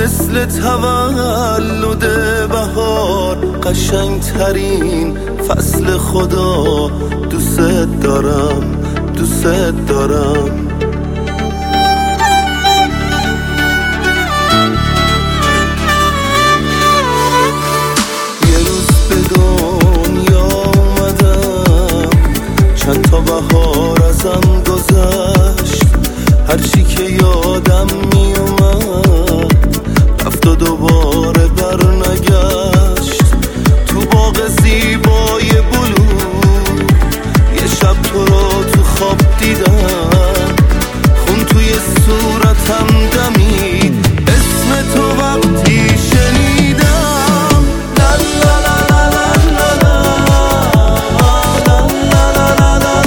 مثل تولد بهار، قشنگترین فصل خدا. دوست دارم، دوست دارم. یه روز به دنیا اومدم، چند تا بهار ازم گذشت. هرچی که یادم می اومد رفت و دوباره بر نگشت. تو باغ زیبای بلو یه شب تو رو تو خواب دیدم، خون توی صورتم دمید، اسم تو وقتی شنیدم. لا لا لا لا لا لا لا لا لا لا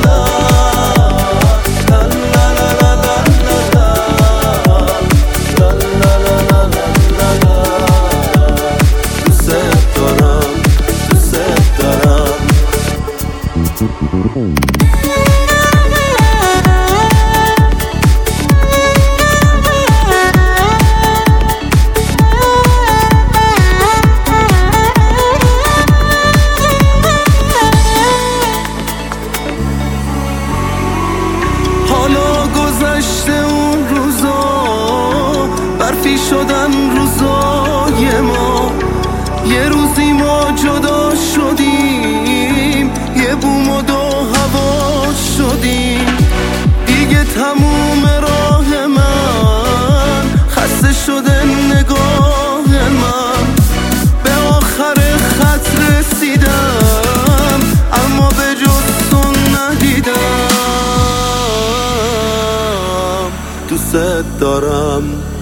حالا گذشته اون روزا، برفی شدن روزای ما. یه روزی ما جدا شدیم، یه بوم و دو هوا شدیم. دیگه تموم راه من، خسته شده نگاه من. به آخر خط رسیدم، اما به جز تو ندیدم. دوست دارم.